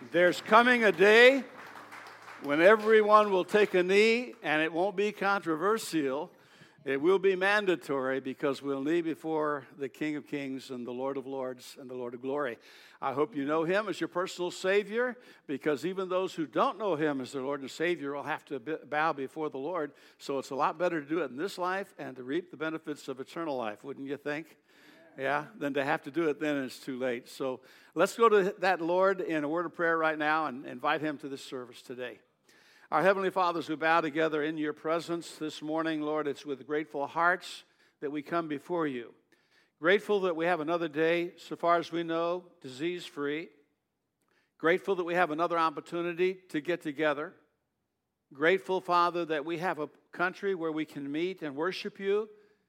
There's coming a day when everyone will take a knee, and it won't be controversial. It will be mandatory because we'll knee before the King of Kings and the Lord of Lords and the Lord of Glory. I hope you know Him as your personal Savior, because even those who don't know Him as their Lord and Savior will have to bow before the Lord. So it's a lot better to do it in this life and to reap the benefits of eternal life, wouldn't you think? Yeah, than to have to do it then it's too late. So let's go to that Lord in a word of prayer right now and invite Him to this service today. Our Heavenly Fathers, we bow together in your presence this morning, Lord. It's with grateful hearts that we come before you. Grateful that we have another day, so far as we know, disease-free. Grateful that we have another opportunity to get together. Grateful, Father, that we have a country where we can meet and worship you.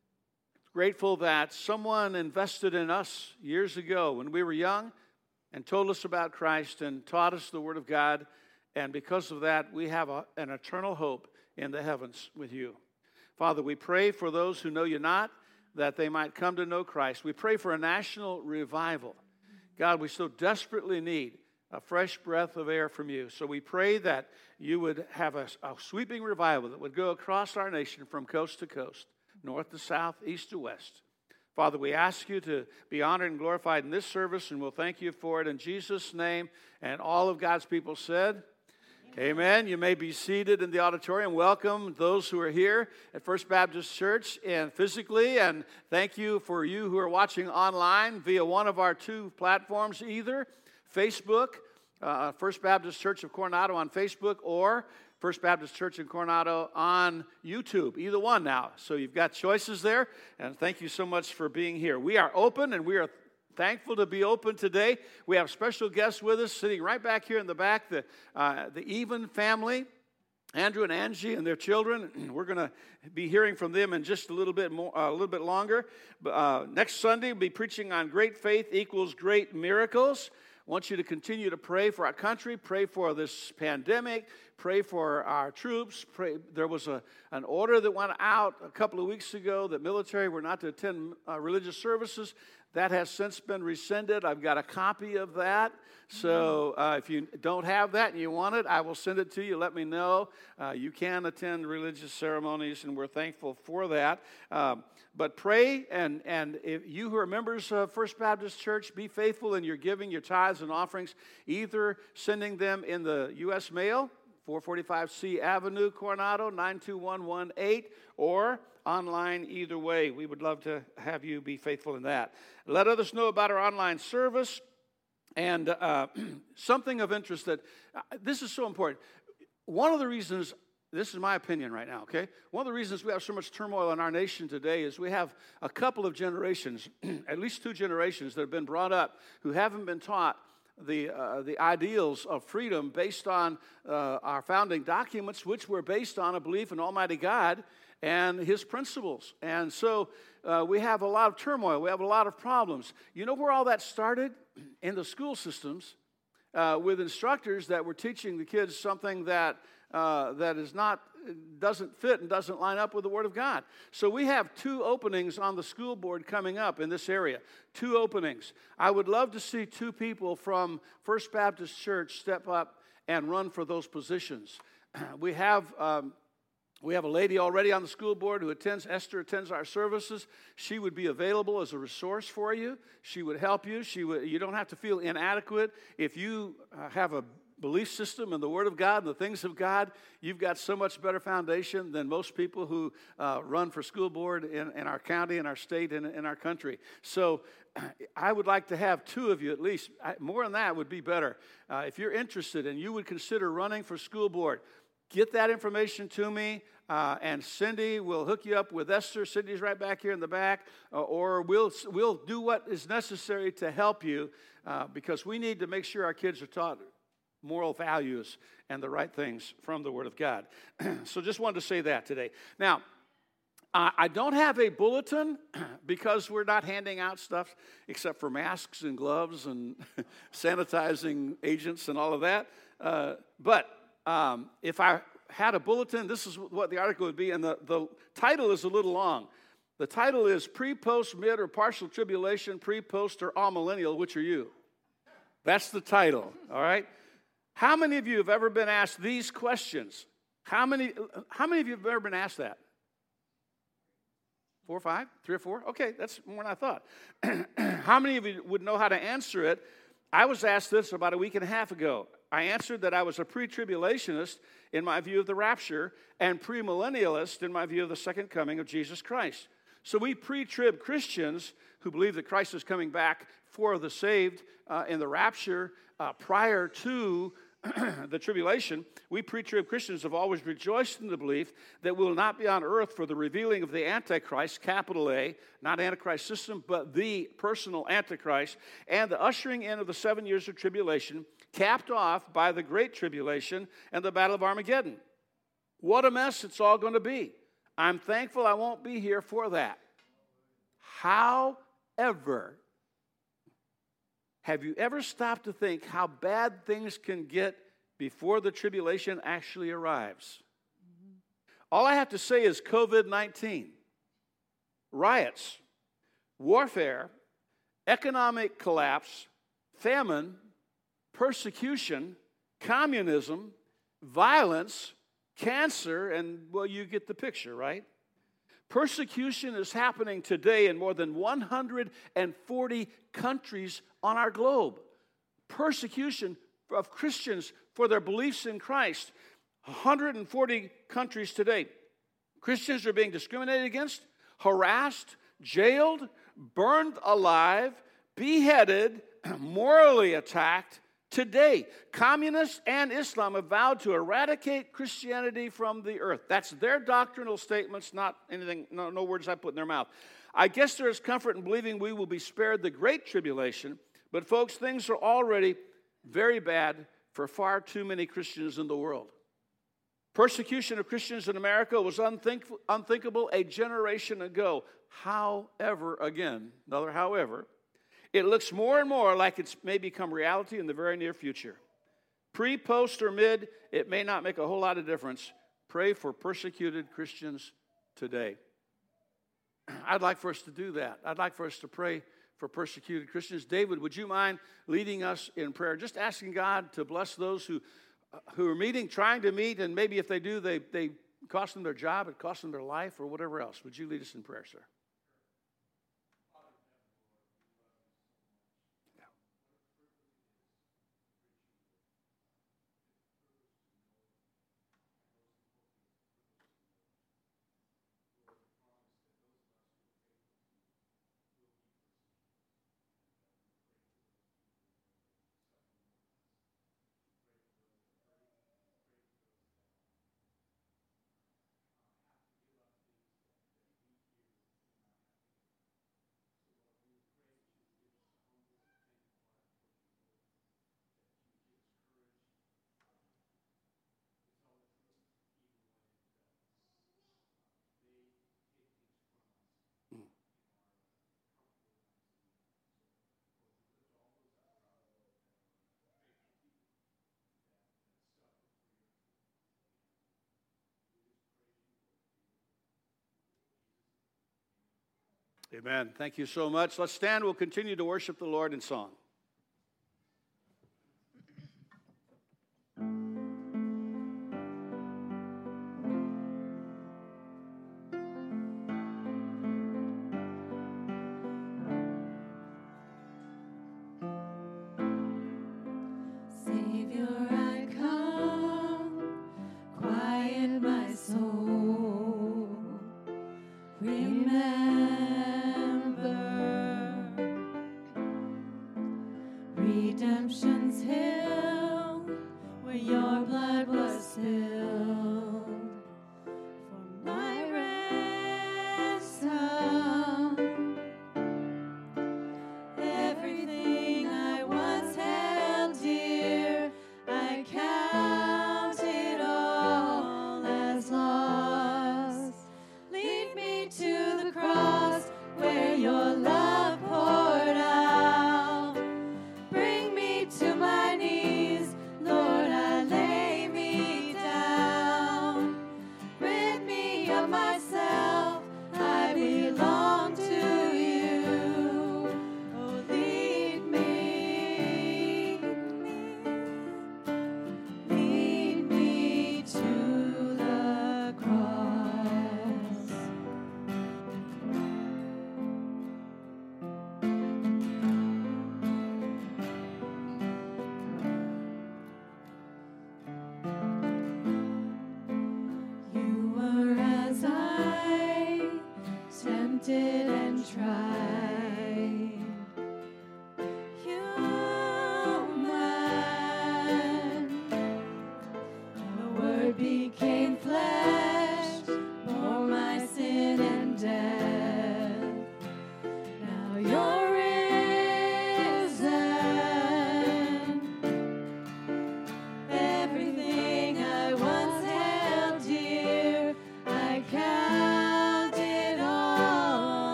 Grateful that someone invested in us years ago when we were young and told us about Christ and taught us the Word of God. And because of that, we have an eternal hope in the heavens with you. Father, we pray for those who know you not, that they might come to know Christ. We pray for a national revival. God, we so desperately need a fresh breath of air from you. So we pray that you would have a sweeping revival that would go across our nation from coast to coast, north to south, east to west. Father, we ask you to be honored and glorified in this service, and we'll thank you for it in Jesus' name. And all of God's people said, Amen. You may be seated in the auditorium. Welcome those who are here at First Baptist Church and physically, and thank you for you who are watching online via one of our two platforms, either Facebook, First Baptist Church of Coronado on Facebook, or First Baptist Church in Coronado on YouTube. Either one now. So you've got choices there, and thank you so much for being here. We are open, and we are thankful to be open today. We have special guests with us sitting right back here in the back, the Even family, Andrew and Angie and their children. We're going to be hearing from them in just a little bit longer. Next Sunday, we'll be preaching on great faith equals great miracles. I want you to continue to pray for our country, pray for this pandemic, pray for our troops. There was an order that went out a couple of weeks ago that military were not to attend religious services. That has since been rescinded. I've got a copy of that. So if you don't have that and you want it, I will send it to you. Let me know. You can attend religious ceremonies, and we're thankful for that. But pray, and if you who are members of First Baptist Church, be faithful in your giving, your tithes and offerings, either sending them in the U.S. mail, 445 C Avenue, Coronado, 92118, or online. Either way, we would love to have you be faithful in that. Let others know about our online service. And something of interest that, this is so important. One of the reasons, this is my opinion right now, okay? One of the reasons we have so much turmoil in our nation today is we have a couple of generations, at least two generations that have been brought up who haven't been taught the ideals of freedom based on our founding documents, which were based on a belief in Almighty God and His principles. And so we have a lot of turmoil. We have a lot of problems. You know where all that started? In the school systems with instructors that were teaching the kids something that doesn't fit and doesn't line up with the Word of God. So we have two openings on the school board coming up in this area. Two openings. I would love to see two people from First Baptist Church step up and run for those positions. We have a lady already on the school board who Esther attends our services. She would be available as a resource for you. She would help you. You don't have to feel inadequate. If you have a belief system in the Word of God and the things of God, you've got so much better foundation than most people who run for school board in our county, in our state, and in our country. So I would like to have two of you at least. More than that would be better. If you're interested and you would consider running for school board, get that information to me, and Cindy will hook you up with Esther. Cindy's right back here in the back, or we'll do what is necessary to help you, because we need to make sure our kids are taught moral values and the right things from the Word of God. So just wanted to say that today. Now, I don't have a bulletin because we're not handing out stuff except for masks and gloves and sanitizing agents and all of that. But if I had a bulletin, this is what the article would be, and the title is a little long. The title is Pre, Post, Mid, or Partial Tribulation, Pre, Post, or Amillennial. Which are you? That's the title, all right? How many of you have ever been asked these questions? How many of you have ever been asked that? 4 or 5? 3 or 4? Okay, that's more than I thought. How many of you would know how to answer it? I was asked this about a week and a half ago. I answered that I was a pre-tribulationist in my view of the rapture and premillennialist in my view of the second coming of Jesus Christ. So we pre-trib Christians who believe that Christ is coming back for the saved in the rapture prior to the tribulation, we pre-trib Christians have always rejoiced in the belief that we will not be on earth for the revealing of the Antichrist, capital A, not Antichrist system, but the personal Antichrist, and the ushering in of the 7 years of tribulation, capped off by the Great Tribulation and the Battle of Armageddon. What a mess it's all going to be. I'm thankful I won't be here for that. However, have you ever stopped to think how bad things can get before the tribulation actually arrives? All I have to say is COVID-19, riots, warfare, economic collapse, famine, persecution, communism, violence, cancer, and, well, you get the picture, right? Persecution is happening today in more than 140 countries on our globe. Persecution of Christians for their beliefs in Christ. 140 countries today. Christians are being discriminated against, harassed, jailed, burned alive, beheaded, morally attacked. Today, communists and Islam have vowed to eradicate Christianity from the earth. That's their doctrinal statements, not anything, no words I put in their mouth. I guess there is comfort in believing we will be spared the great tribulation, but folks, things are already very bad for far too many Christians in the world. Persecution of Christians in America was unthinkable a generation ago. However, again, another however, it looks more and more like it may become reality in the very near future. Pre, post, or mid, it may not make a whole lot of difference. Pray for persecuted Christians today. I'd like for us to do that. I'd like for us to pray for persecuted Christians. David, would you mind leading us in prayer? Just asking God to bless those who are meeting, trying to meet, and maybe if they do, they cost them their job, it costs them their life, or whatever else. Would you lead us in prayer, sir? Amen. Thank you so much. Let's stand. We'll continue to worship the Lord in song. Redemption's hill, where your blood was spilled for my ransom. Everything I once held dear, I count it all as lost. Lead me to the cross where your love poured out. Bring me to my knees, Lord, I lay me down. Rid me of myself, I belong to you. Oh, lead me.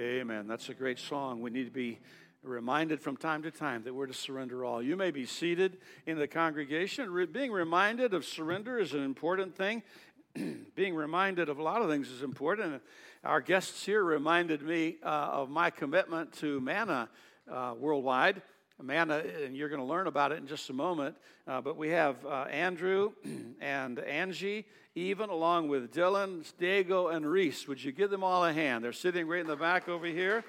Amen. That's a great song. We need to be reminded from time to time that we're to surrender all. You may be seated in the congregation. Being reminded of surrender is an important thing. Being reminded of a lot of things is important. Our guests here reminded me of my commitment to Manna Worldwide. Manna, and you're going to learn about it in just a moment. But we have Andrew and Angie, even along with Dylan, Diego, and Reese. Would you give them all a hand? They're sitting right in the back over here.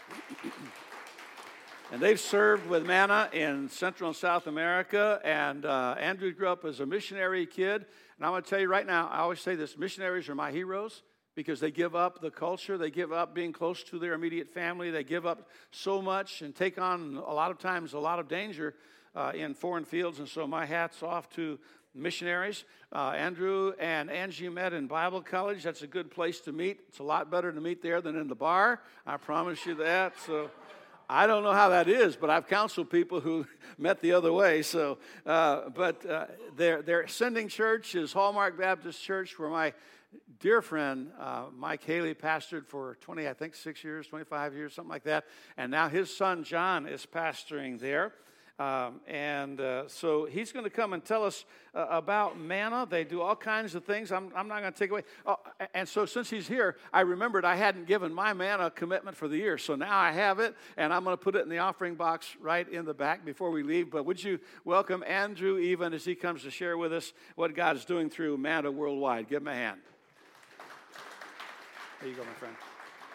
And they've served with Manna in Central and South America. And Andrew grew up as a missionary kid. And I'm going to tell you right now, I always say this, missionaries are my heroes because they give up the culture. They give up being close to their immediate family. They give up so much and take on a lot of times a lot of danger in foreign fields. And so my hat's off to missionaries. Andrew and Angie met in Bible college. That's a good place to meet. It's a lot better to meet there than in the bar. I promise you that. So I don't know how that is, but I've counseled people who met the other way. So, their sending church is Hallmark Baptist Church, where my dear friend Mike Haley pastored for 6 years, 25 years, something like that. And now his son John is pastoring there. So he's going to come and tell us about Manna. They do all kinds of things. I'm not going to take away. And so since he's here, I remembered I hadn't given my Manna commitment for the year. So now I have it, and I'm going to put it in the offering box right in the back before we leave. But would you welcome Andrew even as he comes to share with us what God is doing through Manna Worldwide. Give him a hand. There you go, my friend.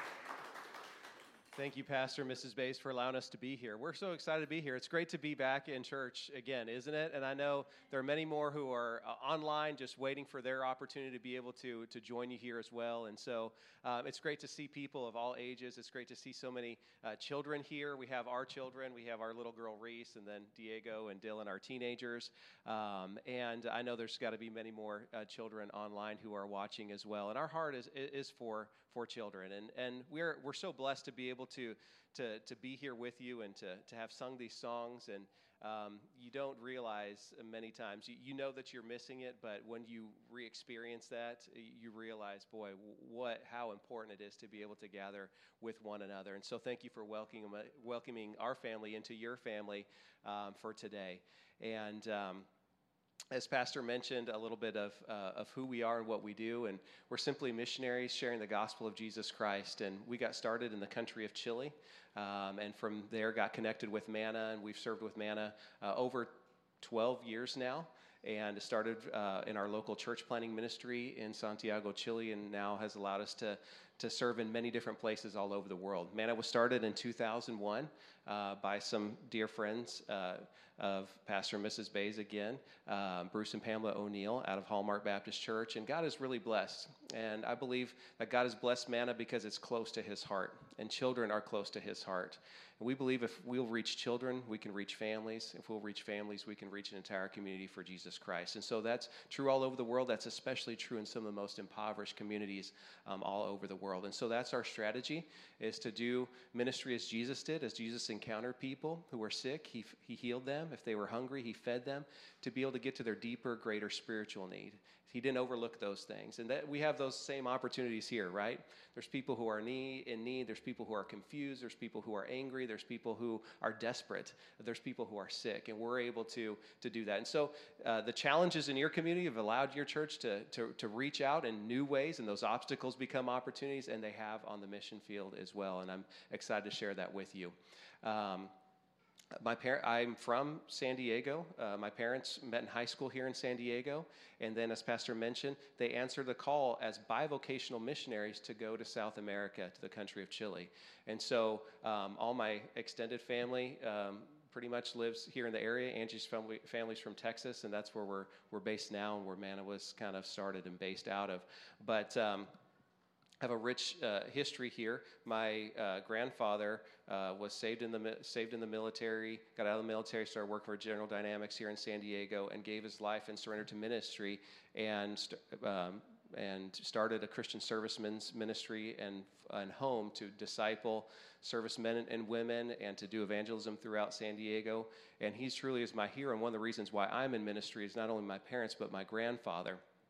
Thank you, Pastor and Mrs. Bays, for allowing us to be here. We're so excited to be here. It's great to be back in church again, isn't it? And I know there are many more who are online just waiting for their opportunity to be able to join you here as well. And so it's great to see people of all ages. It's great to see so many children here. We have our children. We have our little girl, Reese, and then Diego and Dylan, our teenagers. And I know there's got to be many more children online who are watching as well. And our heart is for children. And we're so blessed to be able to be here with you and to have sung these songs. And you don't realize many times, you know that you're missing it, but when you re-experience that, you realize, boy, how important it is to be able to gather with one another. And so thank you for welcoming our family into your family for today. And as Pastor mentioned, a little bit of who we are and what we do, and we're simply missionaries sharing the gospel of Jesus Christ. And we got started in the country of Chile, and from there got connected with Manna, and we've served with Manna over 12 years now. And started in our local church planting ministry in Santiago, Chile, and now has allowed us to serve in many different places all over the world. Manna was started in 2001 by some dear friends of Pastor and Mrs. Bays again, Bruce and Pamela O'Neill out of Hallmark Baptist Church. And God is really blessed. And I believe that God has blessed Manna because it's close to his heart, and children are close to his heart. And we believe if we'll reach children, we can reach families. If we'll reach families, we can reach an entire community for Jesus Christ. And so that's true all over the world. That's especially true in some of the most impoverished communities all over the world. And so that's our strategy, is to do ministry as Jesus did. As Jesus encountered people who were sick, he healed them. If they were hungry, he fed them, to be able to get to their deeper, greater spiritual need. He didn't overlook those things. And that we have those same opportunities here, right? There's people who are in need. There's people who are confused. There's people who are angry. There's people who are desperate. There's people who are sick. And we're able to do that. And so the challenges in your community have allowed your church to reach out in new ways, and those obstacles become opportunities, and they have on the mission field as well. And I'm excited to share that with you. I'm from San Diego. My parents met in high school here in San Diego, and then, as Pastor mentioned, they answered the call as bivocational missionaries to go to South America, to the country of Chile. And so all my extended family pretty much lives here in the area. Angie's family's from Texas, and that's where we're based now, and where Manna was kind of started and based out of. But have a rich history here. My grandfather was saved in the military, got out of the military, started working for General Dynamics here in San Diego, and gave his life and surrendered to ministry, and started a Christian servicemen's ministry and home to disciple servicemen and women and to do evangelism throughout San Diego. And he truly is my hero. And one of the reasons why I'm in ministry is not only my parents, but my grandfather.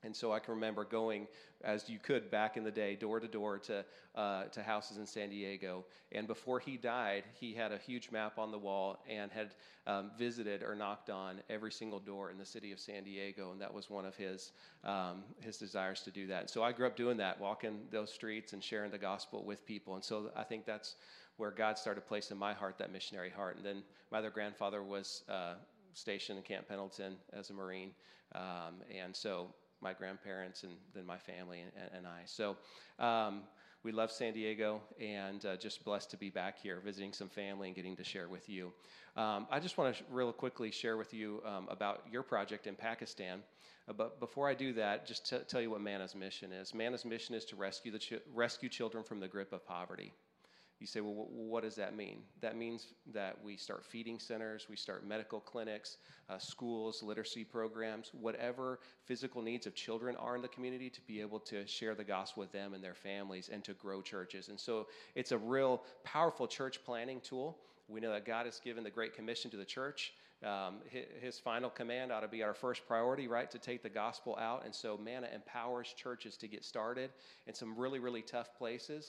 And so I can remember going, as you could back in the day, door to door to houses in San Diego. And before he died, he had a huge map on the wall and had visited or knocked on every single door in the city of San Diego. And that was one of his desires to do that. And so I grew up doing that, walking those streets and sharing the gospel with people. And so I think that's where God started placing in my heart that missionary heart. And then my other grandfather was stationed in Camp Pendleton as a Marine. And so my grandparents and then my family and I. So we love San Diego and just blessed to be back here visiting some family and getting to share with you. I just want to real quickly share with you about your project in Pakistan. But before I do that, just tell you what Manna's mission is. Manna's mission is to rescue children from the grip of poverty. You say, well, what does that mean? That means that we start feeding centers, we start medical clinics, schools, literacy programs, whatever physical needs of children are in the community, to be able to share the gospel with them and their families and to grow churches. And so it's a real powerful church planning tool. We know that God has given the Great Commission to the church. His final command ought to be our first priority, right, to take the gospel out. And so Manna empowers churches to get started in some really, really tough places.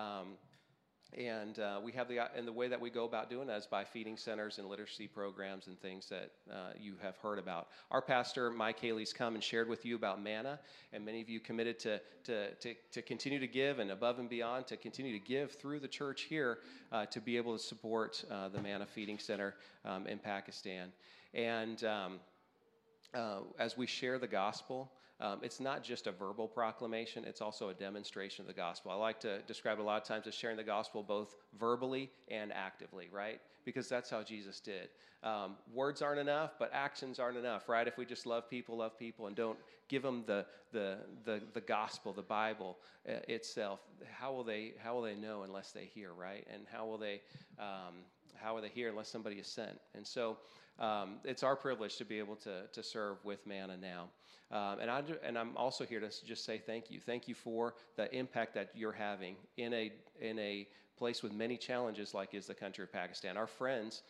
And we have and the way that we go about doing that is by feeding centers and literacy programs and things that you have heard about. Our pastor, Mike Haley's come and shared with you about Manna, and many of you committed to continue to give and above and beyond, to continue to give through the church here to be able to support the Manna Feeding Center in Pakistan. And as we share the gospel, it's not just a verbal proclamation, it's also a demonstration of the gospel. I like to describe it a lot of times as sharing the gospel both verbally and actively, right? Because that's how Jesus did. Words aren't enough, but actions aren't enough, right? If we just love people, and don't give them the gospel, the Bible itself, how will they know unless they hear, right? And how will they hear unless somebody is sent? And so it's our privilege to be able to serve with Manna now. And I'm also here to just say thank you. Thank you for the impact that you're having in a place with many challenges like is the country of Pakistan. Our friends,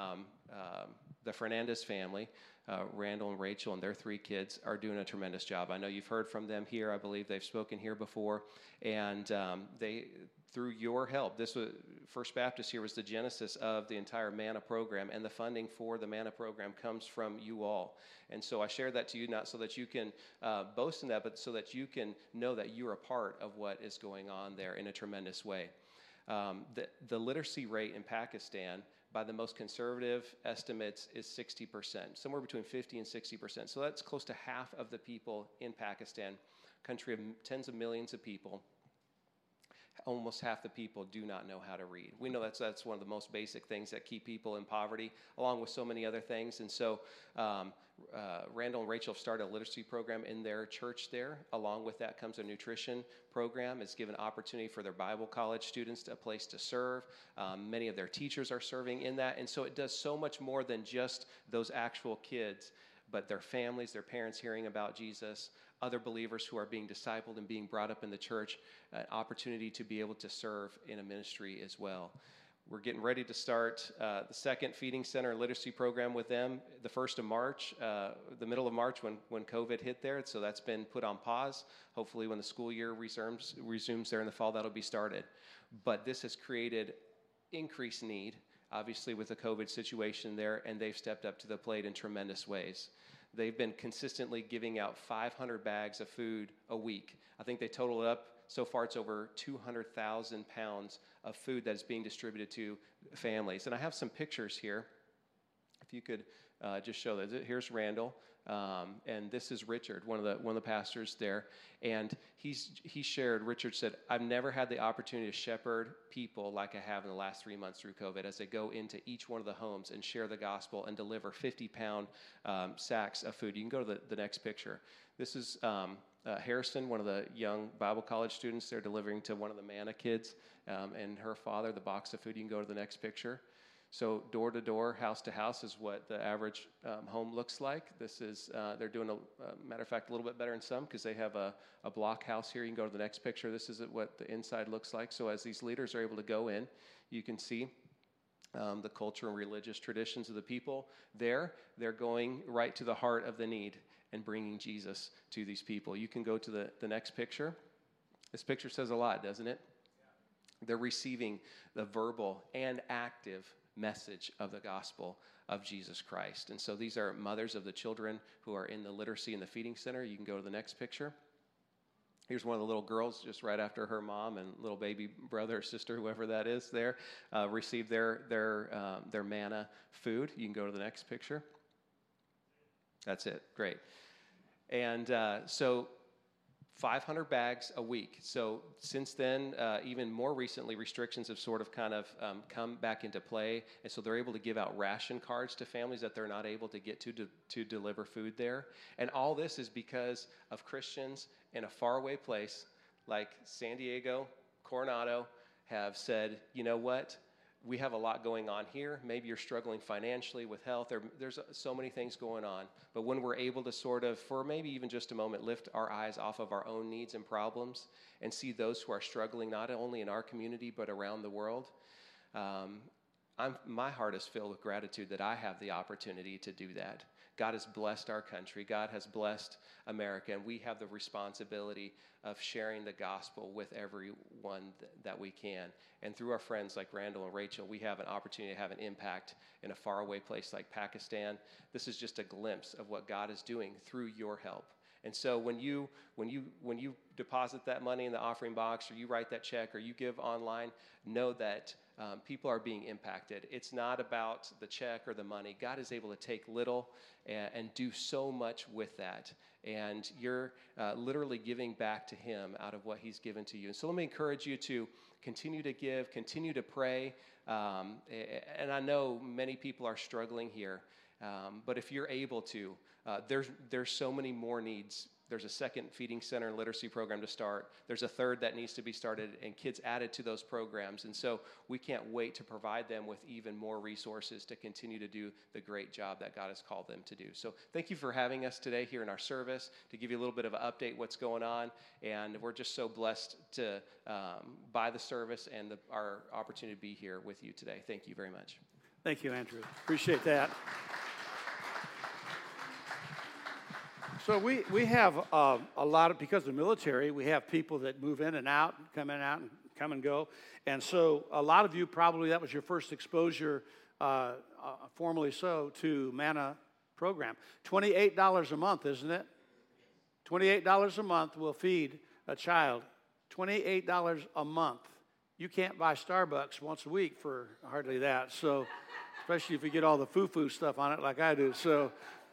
the Fernandez family, Randall and Rachel and their 3 kids are doing a tremendous job. I know you've heard from them here. I believe they've spoken here before. And through your help, this was First Baptist here was the genesis of the entire Manna program, and the funding for the Manna program comes from you all. And so I share that to you, not so that you can boast in that, but so that you can know that you're a part of what is going on there in a tremendous way. The literacy rate in Pakistan, by the most conservative estimates, is 60%, somewhere between 50 and 60%. So that's close to half of the people in Pakistan, country of tens of millions of people. Almost half the people do not know how to read. We know that's one of the most basic things that keep people in poverty, along with so many other things. And so Randall and Rachel have started a literacy program in their church there. Along with that comes a nutrition program. It's given opportunity for their Bible college students a place to serve. Many of their teachers are serving in that. And so it does so much more than just those actual kids, but their families, their parents hearing about Jesus, other believers who are being discipled and being brought up in the church, an opportunity to be able to serve in a ministry as well. We're getting ready to start the second feeding center literacy program with them the 1st of March, the middle of March when COVID hit there. So that's been put on pause. Hopefully when the school year resumes there in the fall, that'll be started. But this has created increased need, obviously with the COVID situation there, and they've stepped up to the plate in tremendous ways. They've been consistently giving out 500 bags of food a week. I think they total it up. So far, it's over 200,000 pounds of food that is being distributed to families. And I have some pictures here. If you could just show that. Here's Randall, and this is Richard, one of the pastors there. And he shared. Richard said, "I've never had the opportunity to shepherd people like I have in the last 3 months through COVID, as they go into each one of the homes and share the gospel and deliver 50-pound sacks of food." You can go to the next picture. This is Harrison, one of the young Bible college students. They're delivering to one of the Manna kids and her father the box of food. You can go to the next picture. So door to door, house to house is what the average home looks like. This is they're doing matter of fact a little bit better in some because they have a block house here. You can go to the next picture. This is what the inside looks like. So as these leaders are able to go in, you can see the culture and religious traditions of the people there. They're going right to the heart of the need. and bringing Jesus to these people. You can go to the next picture. This picture says a lot, doesn't it? They're receiving the verbal and active message of the gospel of Jesus Christ. And so these are mothers of the children who are in the literacy and the feeding center. You can go to the next picture. Here's one of the little girls just right after her mom and little baby brother or sister, whoever that is there, received their manna food. You can go to the next picture. That's it. Great. And so 500 bags a week. So since then, even more recently, restrictions have sort of kind of come back into play. And so they're able to give out ration cards to families that they're not able to get to deliver food there. And all this is because of Christians in a faraway place like San Diego, Coronado, have said, you know what? We have a lot going on here. Maybe you're struggling financially with health. There's so many things going on. But when we're able to sort of, for maybe even just a moment, lift our eyes off of our own needs and problems and see those who are struggling not only in our community but around the world, my heart is filled with gratitude that I have the opportunity to do that. God has blessed our country. God has blessed America, and we have the responsibility of sharing the gospel with everyone that we can. And through our friends like Randall and Rachel, we have an opportunity to have an impact in a faraway place like Pakistan. This is just a glimpse of what God is doing through your help. And so when you deposit that money in the offering box, or you write that check, or you give online, know that people are being impacted. It's not about the check or the money. God is able to take little and do so much with that. And you're literally giving back to Him out of what He's given to you. And so let me encourage you to continue to give, continue to pray. And I know many people are struggling here. But if you're able to, there's so many more needs. There's a second feeding center and literacy program to start. There's a third that needs to be started and kids added to those programs. And so we can't wait to provide them with even more resources to continue to do the great job that God has called them to do. So thank you for having us today here in our service to give you a little bit of an update what's going on. And we're just so blessed to by the service and our opportunity to be here with you today. Thank you very much. Thank you, Andrew. Appreciate that. So we have a lot of, because of the military, we have people that move in and out, come in and out, and come and go. And so a lot of you probably, that was your first exposure, formally so, to Manna program. $28 a month, isn't it? $28 a month will feed a child. $28 a month. You can't buy Starbucks once a week for hardly that. So, especially if you get all the foo-foo stuff on it like I do. So,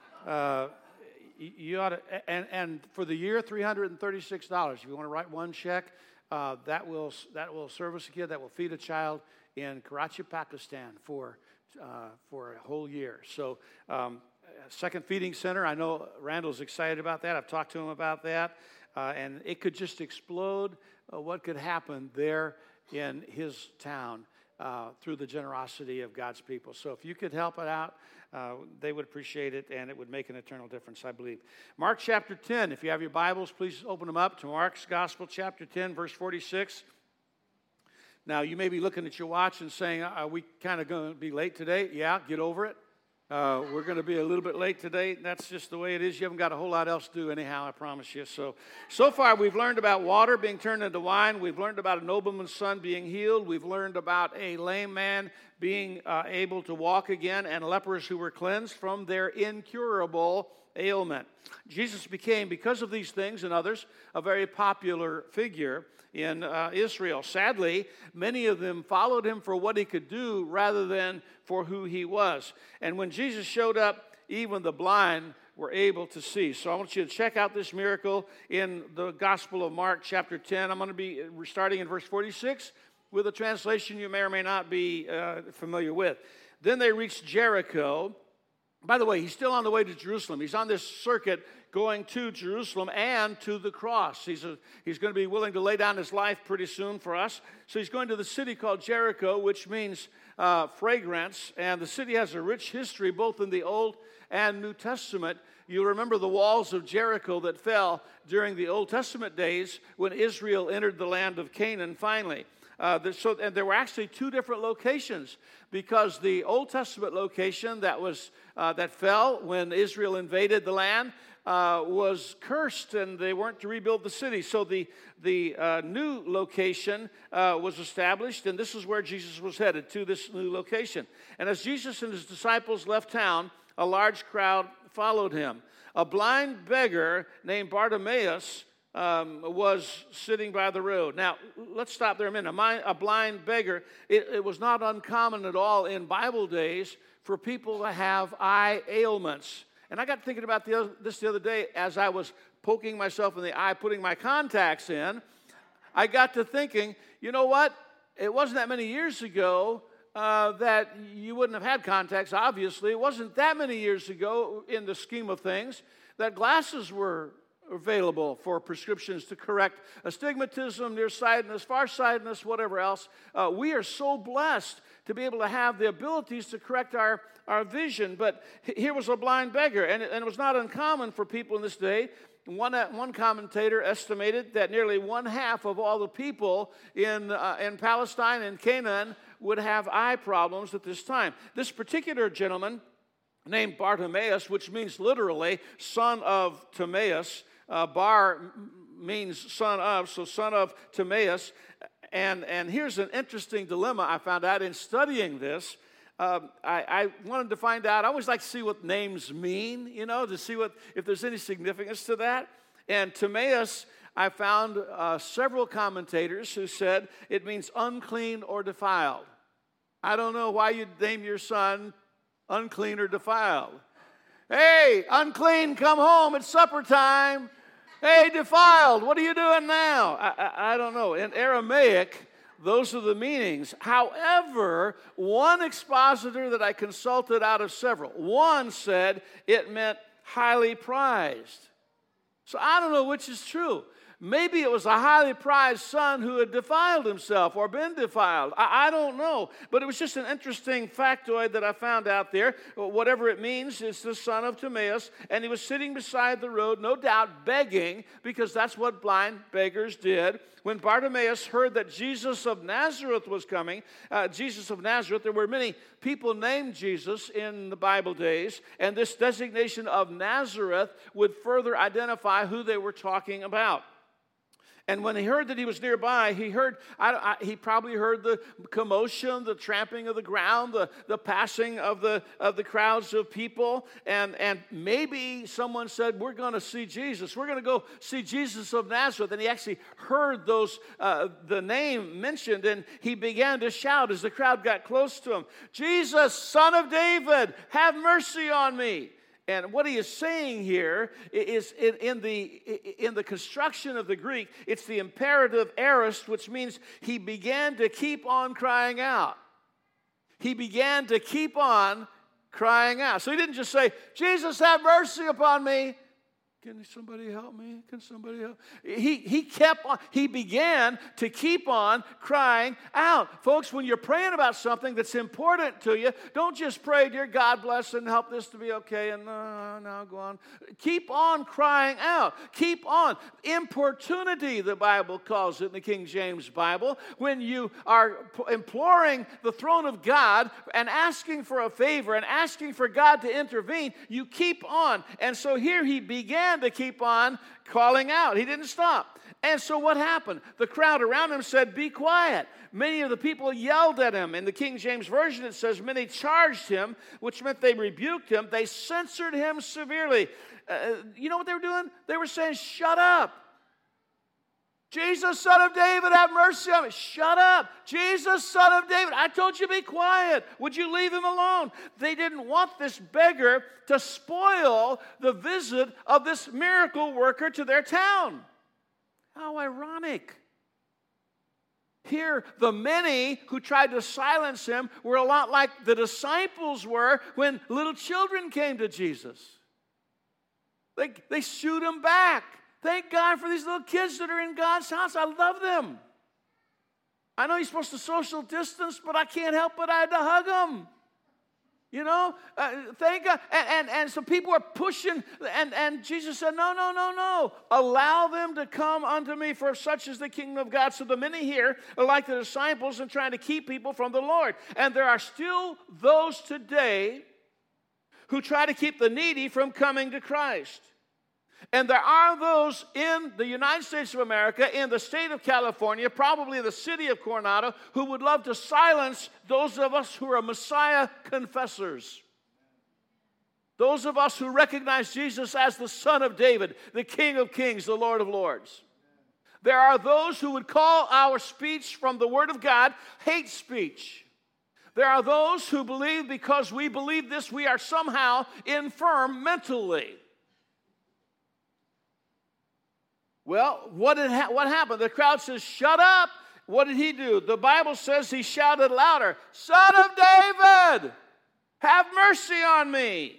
you ought to, and for the year, $336. If you want to write one check, that will service a kid, that will feed a child in Karachi, Pakistan for a whole year. So, second feeding center. I know Randall's excited about that. I've talked to him about that, and it could just explode what could happen there in his town through the generosity of God's people. So, if you could help it out, they would appreciate it, and it would make an eternal difference, I believe. Mark chapter 10, if you have your Bibles, please open them up to Mark's Gospel, chapter 10, verse 46. Now, you may be looking at your watch and saying, are we kind of going to be late today? Yeah, get over it. We're going to be a little bit late today. That's just the way it is. You haven't got a whole lot else to do anyhow, I promise you. So far we've learned about water being turned into wine. We've learned about a nobleman's son being healed. We've learned about a lame man being able to walk again, and lepers who were cleansed from their incurable ailment. Jesus became, because of these things and others, a very popular figure in Israel. Sadly, many of them followed him for what he could do rather than for who he was. And when Jesus showed up, even the blind were able to see. So I want you to check out this miracle in the Gospel of Mark, chapter 10. I'm going to be starting in verse 46 with a translation you may or may not be familiar with. Then they reached Jericho. By the way, he's still on the way to Jerusalem. He's on this circuit going to Jerusalem and to the cross. He's going to be willing to lay down his life pretty soon for us. So he's going to the city called Jericho, which means fragrance. And the city has a rich history, both in the Old and New Testament. You remember the walls of Jericho that fell during the Old Testament days when Israel entered the land of Canaan finally. And there were actually two different locations, because the Old Testament location that fell when Israel invaded the land was cursed, and they weren't to rebuild the city. So the new location was established, and this is where Jesus was headed, to this new location. And as Jesus and his disciples left town, a large crowd followed him. A blind beggar named Bartimaeus was sitting by the road. Now, let's stop there a minute. A blind beggar, it was not uncommon at all in Bible days for people to have eye ailments. And I got thinking about this the other day as I was poking myself in the eye, putting my contacts in. I got to thinking, you know what? It wasn't that many years ago that you wouldn't have had contacts, obviously. It wasn't that many years ago, in the scheme of things, that glasses were available for prescriptions to correct astigmatism, nearsightedness, farsightedness, whatever else. We are so blessed to be able to have the abilities to correct our vision. But here was a blind beggar, and it was not uncommon for people in this day. One commentator estimated that nearly 1/2 of all the people in Palestine and Canaan would have eye problems at this time. This particular gentleman, named Bartimaeus, which means literally son of Timaeus. Bar means son of, so son of Timaeus. And here's an interesting dilemma I found out in studying this. I wanted to find out. I always like to see what names mean, to see if there's any significance to that. And Timaeus, I found several commentators who said it means unclean or defiled. I don't know why you'd name your son unclean or defiled. Hey, unclean, come home, it's supper time. Hey, defiled, what are you doing now? I don't know. In Aramaic, those are the meanings. However, one expositor that I consulted out of several, one said it meant highly prized. So I don't know which is true. Maybe it was a highly prized son who had defiled himself or been defiled. I don't know. But it was just an interesting factoid that I found out there. Whatever it means, it's the son of Timaeus. And he was sitting beside the road, no doubt begging, because that's what blind beggars did. When Bartimaeus heard that Jesus of Nazareth was coming, Jesus of Nazareth, there were many people named Jesus in the Bible days. And this designation of Nazareth would further identify who they were talking about. And when he heard that he was nearby, he probably heard the commotion, the tramping of the ground, the passing of the crowds of people. And maybe someone said, we're going to see Jesus. We're going to go see Jesus of Nazareth. And he actually heard the name mentioned, and he began to shout as the crowd got close to him, Jesus, Son of David, have mercy on me. And what he is saying here is in the construction of the Greek, it's the imperative aorist, which means he began to keep on crying out. He began to keep on crying out. So he didn't just say, Jesus, have mercy upon me. Can somebody help me? Can somebody help? He began to keep on crying out. Folks, when you're praying about something that's important to you, don't just pray, dear God, bless and help this to be okay, and now go on. Keep on crying out. Keep on. Importunity, the Bible calls it in the King James Bible. When you are imploring the throne of God and asking for a favor and asking for God to intervene, you keep on. And so here he began to keep on calling out. He didn't stop. And so what happened? The crowd around him said, be quiet. Many of the people yelled at him. In the King James Version, it says, many charged him, which meant they rebuked him. They censored him severely. You know what they were doing? They were saying, shut up. Jesus, Son of David, have mercy on me. Shut up. Jesus, Son of David, I told you to be quiet. Would you leave him alone? They didn't want this beggar to spoil the visit of this miracle worker to their town. How ironic. Here, the many who tried to silence him were a lot like the disciples were when little children came to Jesus. They shooed him back. Thank God for these little kids that are in God's house. I love them. I know you're supposed to social distance, but I can't help but I had to hug them. You know, thank God. And so people are pushing, and Jesus said, no, no, no, no. Allow them to come unto me, for such is the kingdom of God. So the many here are like the disciples and trying to keep people from the Lord. And there are still those today who try to keep the needy from coming to Christ. And there are those in the United States of America, in the state of California, probably the city of Coronado, who would love to silence those of us who are Messiah confessors. Those of us who recognize Jesus as the Son of David, the King of Kings, the Lord of Lords. There are those who would call our speech from the Word of God hate speech. There are those who believe because we believe this, we are somehow infirm mentally. Well, what happened? The crowd says, shut up. What did he do? The Bible says he shouted louder, Son of David, have mercy on me.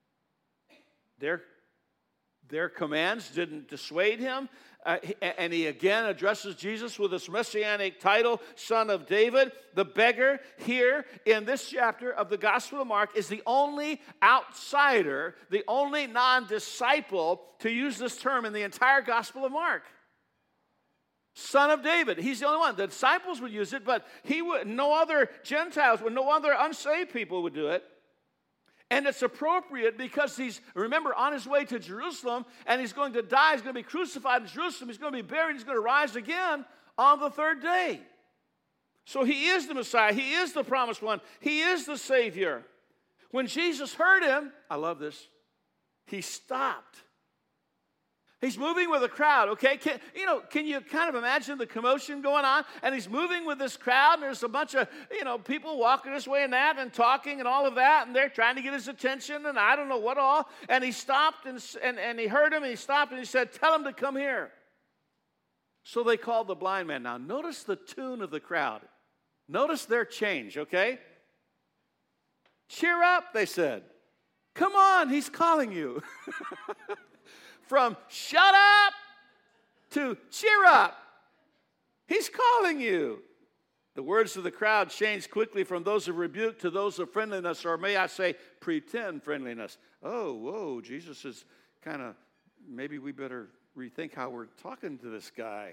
Their commands didn't dissuade him. And he again addresses Jesus with this messianic title, Son of David. The beggar here in this chapter of the Gospel of Mark is the only outsider, the only non-disciple to use this term in the entire Gospel of Mark. Son of David. He's the only one. The disciples would use it, but no other Gentiles, no other unsaved people would do it. And it's appropriate because he's, remember, on his way to Jerusalem, and he's going to die. He's going to be crucified in Jerusalem. He's going to be buried. He's going to rise again on the third day. So he is the Messiah. He is the promised one. He is the Savior. When Jesus heard him, I love this, he stopped. He's moving with a crowd, okay? Can you kind of imagine the commotion going on? And he's moving with this crowd, and there's a bunch of, people walking this way and that and talking and all of that, and they're trying to get his attention, and I don't know what all. And he stopped, and he heard him, and he stopped, and he said, tell him to come here. So they called the blind man. Now, notice the tune of the crowd. Notice their change, okay? Cheer up, they said. Come on, he's calling you. From shut up to cheer up. He's calling you. The words of the crowd changed quickly from those of rebuke to those of friendliness, or may I say, pretend friendliness. Oh, whoa, Jesus is kind of, maybe we better rethink how we're talking to this guy.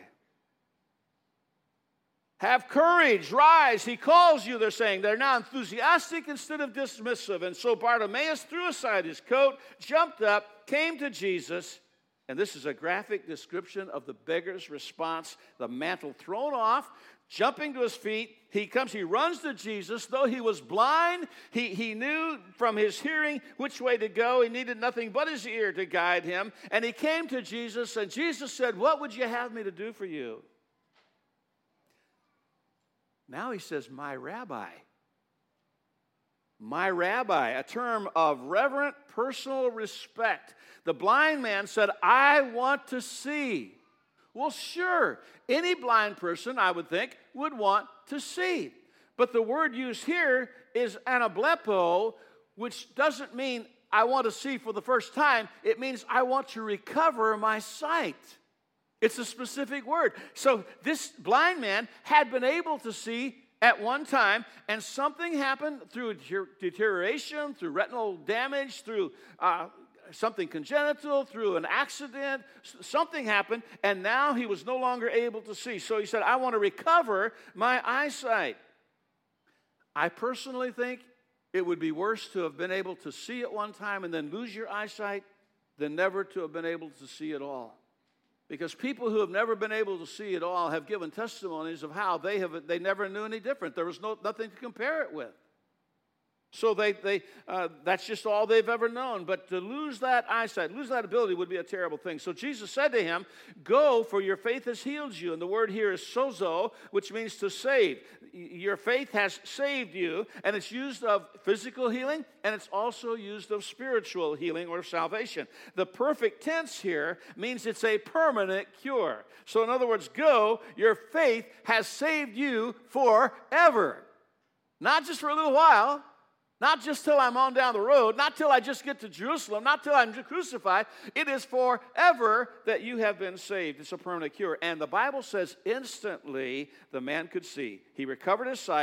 Have courage, rise, he calls you, they're saying. They're now enthusiastic instead of dismissive. And so Bartimaeus threw aside his coat, jumped up, came to Jesus. And this is a graphic description of the beggar's response. The mantle thrown off, jumping to his feet. He runs to Jesus. Though he was blind, he knew from his hearing which way to go. He needed nothing but his ear to guide him. And he came to Jesus, and Jesus said, what would you have me to do for you? Now he says, my rabbi. My rabbi, a term of reverent personal respect. The blind man said, I want to see. Well, sure, any blind person, I would think, would want to see. But the word used here is anablepo, which doesn't mean I want to see for the first time. It means I want to recover my sight. It's a specific word. So this blind man had been able to see at one time, and something happened through deterioration, through retinal damage, through something congenital, through an accident. Something happened, and now he was no longer able to see. So he said, I want to recover my eyesight. I personally think it would be worse to have been able to see at one time and then lose your eyesight than never to have been able to see at all. Because people who have never been able to see at all have given testimonies of how they never knew any different. There was nothing to compare it with. So that's just all they've ever known. But to lose that eyesight, lose that ability would be a terrible thing. So Jesus said to him, go, for your faith has healed you. And the word here is sozo, which means to save. Your faith has saved you. And it's used of physical healing, and it's also used of spiritual healing or salvation. The perfect tense here means it's a permanent cure. So in other words, go, your faith has saved you forever. Not just for a little while. Not just till I'm on down the road, not till I just get to Jerusalem, not till I'm crucified. It is forever that you have been saved. It's a permanent cure. And the Bible says instantly the man could see. He recovered his sight,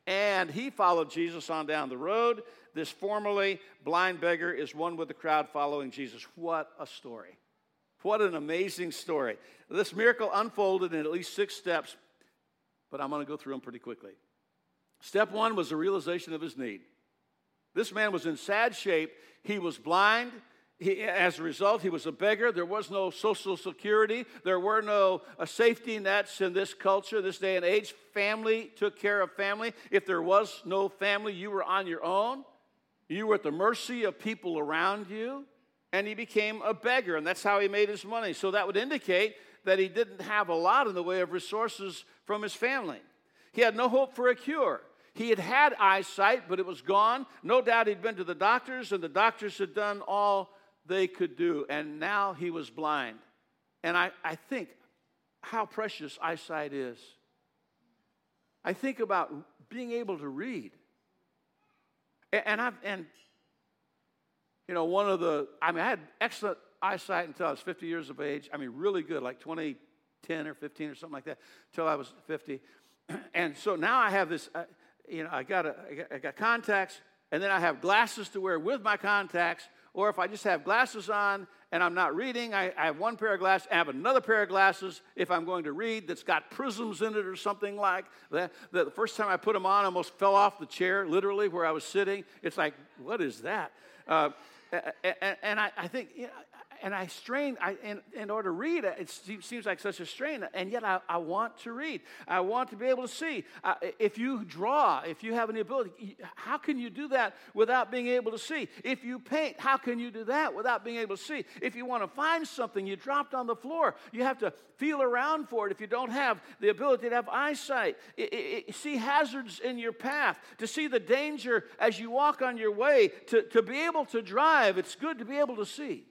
And he followed Jesus on down the road. This formerly blind beggar is one with the crowd following Jesus. What a story. What an amazing story. This miracle unfolded in at least 6 steps, but I'm going to go through them pretty quickly. Step 1 was the realization of his need. This man was in sad shape. He was blind. As a result, he was a beggar. There was no social security. There were no safety nets in this culture, this day and age. Family took care of family. If there was no family, you were on your own. You were at the mercy of people around you. And he became a beggar, and that's how he made his money. So that would indicate that he didn't have a lot in the way of resources from his family. He had no hope for a cure. He had had eyesight, but it was gone. No doubt he'd been to the doctors, and the doctors had done all they could do, and now he was blind. And I think how precious eyesight is. I think about being able to read. And I had excellent eyesight until I was 50 years of age. I mean, really good, like 2010 or 15 or something like that, until I was 50. And so now I have this, I got contacts, and then I have glasses to wear with my contacts. Or if I just have glasses on and I'm not reading, I have one pair of glasses. I have another pair of glasses if I'm going to read that's got prisms in it or something like that. The first time I put them on, I almost fell off the chair, literally, where I was sitting. It's like, what is that? And I think, and I strain, in order to read, it seems like such a strain, and yet I want to read. I want to be able to see. If you draw, if you have any ability, how can you do that without being able to see? If you paint, how can you do that without being able to see? If you want to find something you dropped on the floor, you have to feel around for it if you don't have the ability to have eyesight. See hazards in your path, to see the danger as you walk on your way, to be able to drive. It's good to be able to see.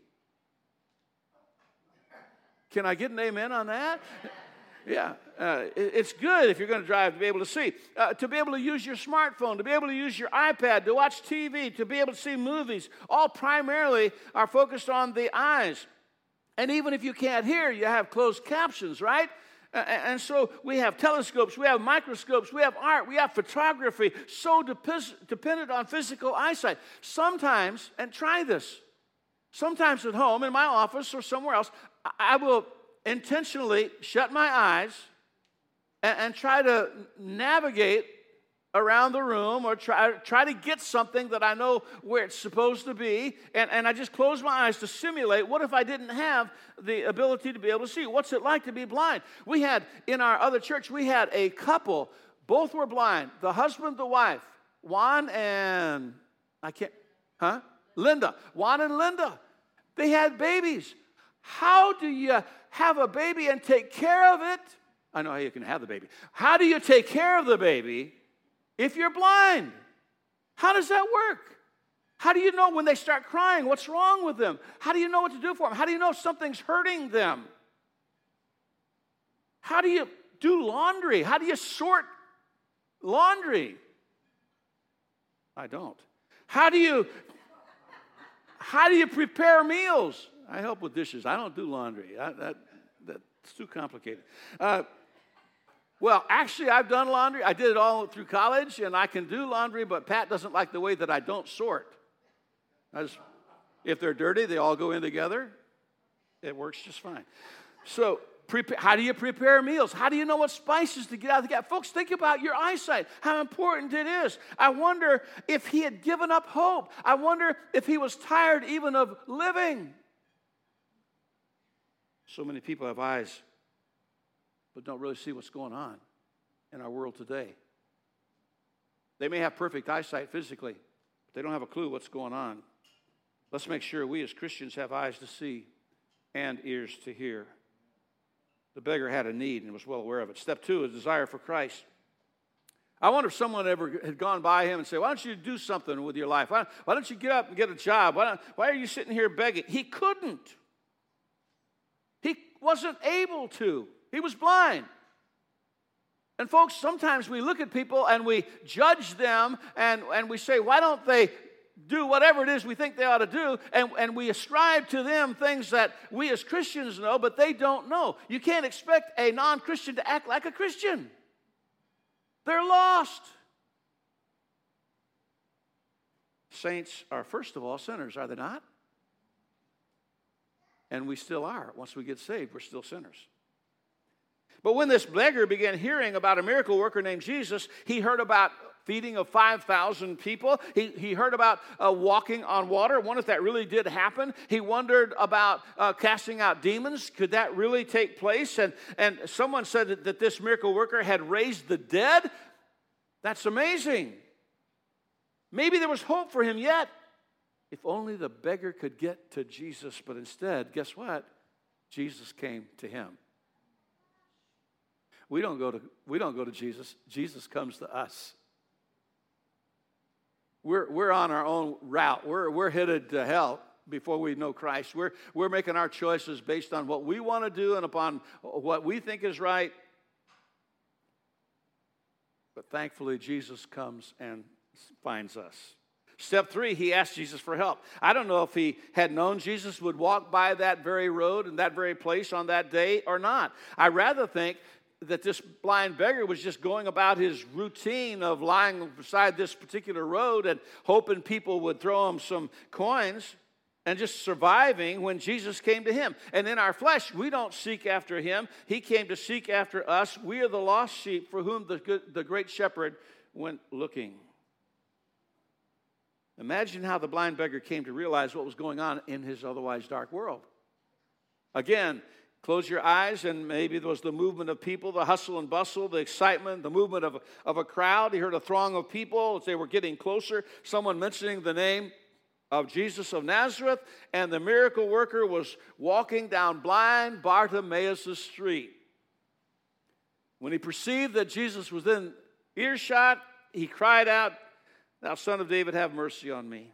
Can I get an amen on that? Yeah, it's good if you're going to drive to be able to see. To be able to use your smartphone, to be able to use your iPad, to watch TV, to be able to see movies, all primarily are focused on the eyes. And even if you can't hear, you have closed captions, right? And so we have telescopes, we have microscopes, we have art, we have photography, so dependent on physical eyesight. Sometimes, and try this, sometimes at home, in my office or somewhere else, I will intentionally shut my eyes and try to navigate around the room or try to get something that I know where it's supposed to be, and I just close my eyes to simulate, what if I didn't have the ability to be able to see? What's it like to be blind? We had, in our other church, we had a couple, both were blind, the husband, the wife, Juan and, Linda. Juan and Linda. They had babies. How do you have a baby and take care of it? I know how you can have the baby. How do you take care of the baby if you're blind? How does that work? How do you know when they start crying what's wrong with them? How do you know what to do for them? How do you know if something's hurting them? How do you do laundry? How do you sort laundry? I don't. How do you prepare meals? I help with dishes. I don't do laundry. That's too complicated. Well, actually, I've done laundry. I did it all through college, and I can do laundry, but Pat doesn't like the way that I don't sort. If they're dirty, they all go in together. It works just fine. So, how do you prepare meals? How do you know what spices to get out of the gas? Folks, think about your eyesight, how important it is. I wonder if he had given up hope. I wonder if he was tired even of living. So many people have eyes, but don't really see what's going on in our world today. They may have perfect eyesight physically, but they don't have a clue what's going on. Let's make sure we as Christians have eyes to see and ears to hear. The beggar had a need and was well aware of it. Step 2 is desire for Christ. I wonder if someone ever had gone by him and said, why don't you do something with your life? Why don't you get up and get a job? Why are you sitting here begging? He couldn't. He wasn't able to. He was blind. And folks, sometimes we look at people and we judge them and we say, why don't they do whatever it is we think they ought to do? And we ascribe to them things that we as Christians know, but they don't know. You can't expect a non-Christian to act like a Christian. They're lost. saints are, first of all, sinners, are they not? And we still are. Once we get saved, we're still sinners. But when this beggar began hearing about a miracle worker named Jesus, he heard about feeding of 5,000 people. He heard about walking on water. I wonder if that really did happen. He wondered about casting out demons. Could that really take place? And someone said that this miracle worker had raised the dead. That's amazing. Maybe there was hope for him yet. If only the beggar could get to Jesus, but instead, guess what? Jesus came to him. We don't go to Jesus. Jesus comes to us. We're on our own route. We're headed to hell before we know Christ. We're making our choices based on what we want to do and upon what we think is right. But thankfully, Jesus comes and finds us. Step 3, he asked Jesus for help. I don't know if he had known Jesus would walk by that very road and that very place on that day or not. I rather think that this blind beggar was just going about his routine of lying beside this particular road and hoping people would throw him some coins and just surviving when Jesus came to him. And in our flesh, we don't seek after him. He came to seek after us. We are the lost sheep for whom the great shepherd went looking. Imagine how the blind beggar came to realize what was going on in his otherwise dark world. Again, close your eyes, and maybe there was the movement of people, the hustle and bustle, the excitement, the movement of a crowd. He heard a throng of people as they were getting closer, someone mentioning the name of Jesus of Nazareth, and the miracle worker was walking down blind Bartimaeus' street. When he perceived that Jesus was in earshot, he cried out, "Thou Son of David, have mercy on me."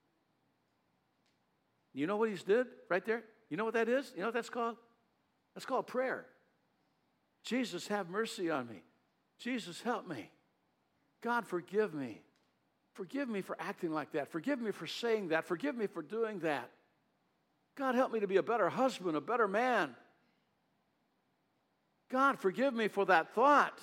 You know what he did right there? You know what that is? You know what that's called? That's called prayer. Jesus, have mercy on me. Jesus, help me. God, forgive me. Forgive me for acting like that. Forgive me for saying that. Forgive me for doing that. God, help me to be a better husband, a better man. God, forgive me for that thought.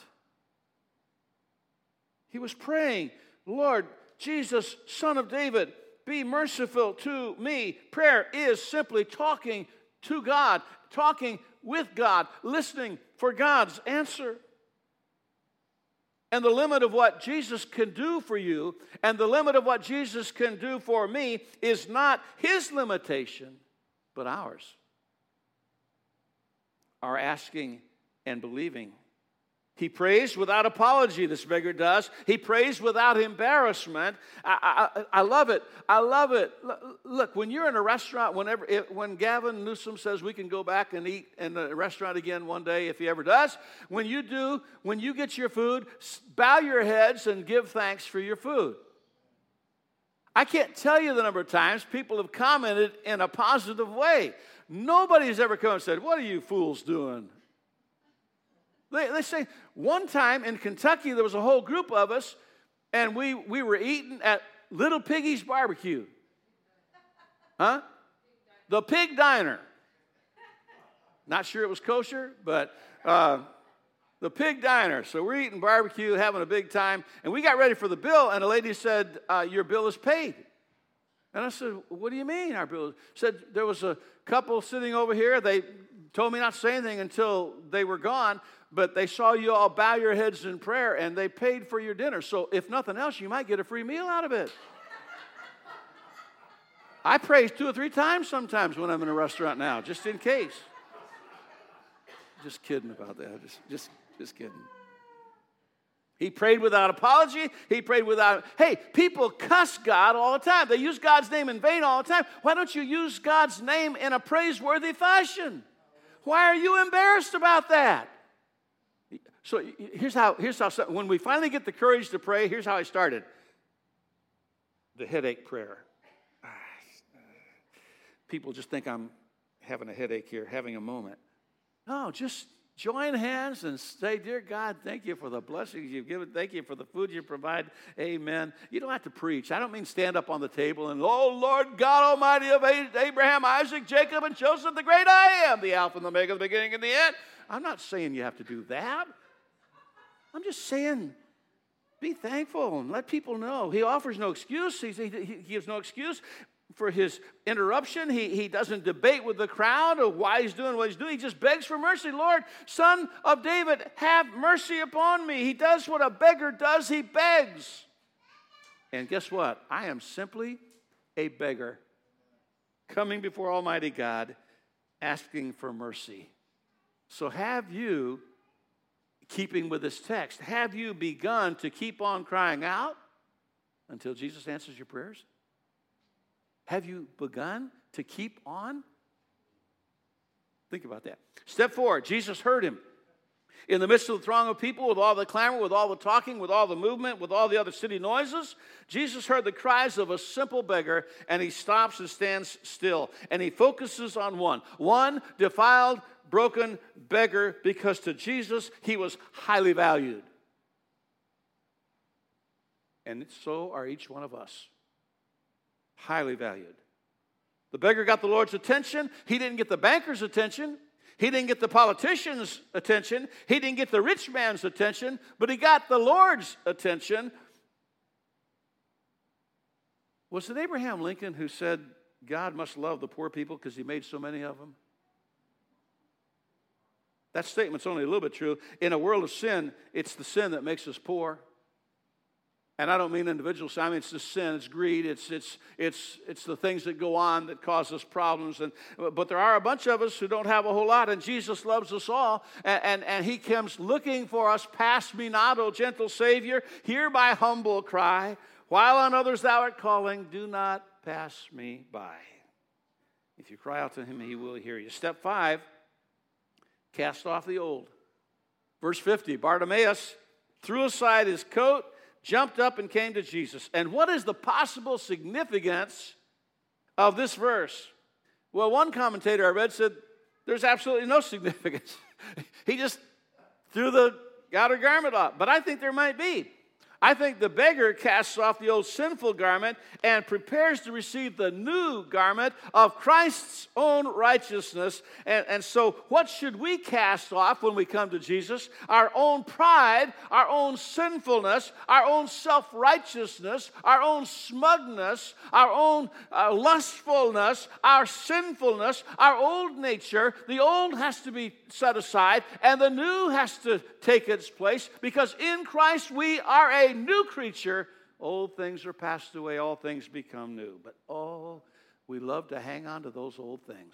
He was praying, Lord, Jesus, Son of David, be merciful to me. Prayer is simply talking to God, talking with God, listening for God's answer. And the limit of what Jesus can do for you and the limit of what Jesus can do for me is not his limitation, but ours. Our asking and believing. He prays without apology, this beggar does. He prays without embarrassment. I love it. I love it. Look, when you're in a restaurant, when Gavin Newsom says we can go back and eat in the restaurant again one day, if he ever does, when you get your food, bow your heads and give thanks for your food. I can't tell you the number of times people have commented in a positive way. Nobody's ever come and said, "What are you fools doing?" They say, one time in Kentucky, there was a whole group of us, and we were eating at Little Piggy's Barbecue. Huh? The Pig Diner. Not sure it was kosher, but the Pig Diner. So we're eating barbecue, having a big time, and we got ready for the bill, and a lady said, your bill is paid. And I said, what do you mean our bill? Said there was a couple sitting over here. They told me not to say anything until they were gone, but they saw you all bow your heads in prayer, and they paid for your dinner. So if nothing else, you might get a free meal out of it. I pray 2 or 3 times sometimes when I'm in a restaurant now, just in case. Just kidding about that. Just kidding. He prayed without apology. He prayed without... Hey, people cuss God all the time. They use God's name in vain all the time. Why don't you use God's name in a praiseworthy fashion? Why are you embarrassed about that? So here's how when we finally get the courage to pray, here's how I started. The headache prayer. People just think I'm having a headache here, having a moment. No, just join hands and say, dear God, thank you for the blessings you've given. Thank you for the food you provide. Amen. You don't have to preach. I don't mean stand up on the table and, oh, Lord God Almighty of Abraham, Isaac, Jacob, and Joseph, the great I am, the Alpha and the Omega, the beginning and the end. I'm not saying you have to do that. I'm just saying Be thankful and let people know. He offers no excuse. He gives no excuse for his interruption. He doesn't debate with the crowd of why he's doing what he's doing. He just begs for mercy. Lord, Son of David, have mercy upon me. He does what a beggar does. He begs. And guess what? I am simply a beggar coming before Almighty God asking for mercy. So have you, keeping with this text, have you begun to keep on crying out until Jesus answers your prayers? Have you begun to keep on? Think about that. Step 4, Jesus heard him. In the midst of the throng of people, with all the clamor, with all the talking, with all the movement, with all the other city noises, Jesus heard the cries of a simple beggar, and he stops and stands still. And he focuses on one defiled, broken beggar, because to Jesus, he was highly valued. And so are each one of us. Highly valued. The beggar got the Lord's attention. He didn't get the banker's attention. He didn't get the politician's attention. He didn't get the rich man's attention, but he got the Lord's attention. Was it Abraham Lincoln who said, God must love the poor people because he made so many of them? That statement's only a little bit true. In a world of sin, it's the sin that makes us poor. And I don't mean individual sin. I mean, it's the sin, it's greed, it's the things that go on that cause us problems. But there are a bunch of us who don't have a whole lot, and Jesus loves us all. And he comes looking for us. Pass me not, O gentle Savior. Hear my humble cry. While on others thou art calling, do not pass me by. If you cry out to him, he will hear you. Step 5, cast off the old. Verse 50, Bartimaeus threw aside his coat, jumped up and came to Jesus. And what is the possible significance of this verse? Well, one commentator I read said there's absolutely no significance. He just threw the outer garment off. But I think there might be. I think the beggar casts off the old sinful garment and prepares to receive the new garment of Christ's own righteousness. And so what should we cast off when we come to Jesus? Our own pride, our own sinfulness, our own self-righteousness, our own smugness, our own lustfulness, our sinfulness, our old nature. The old has to be set aside and the new has to take its place, because in Christ we are a new creature. Old things are passed away, all things become new. But we love to hang on to those old things.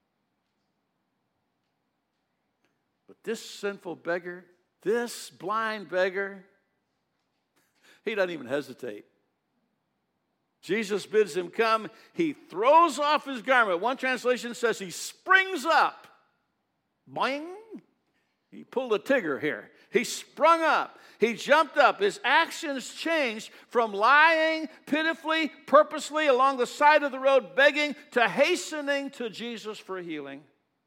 But this sinful beggar, this blind beggar, he doesn't even hesitate. Jesus bids him come. He throws off his garment. One translation says he springs up. Boing. He pulled a Tigger here. He sprung up. He jumped up. His actions changed from lying pitifully, purposely along the side of the road begging to hastening to Jesus for healing.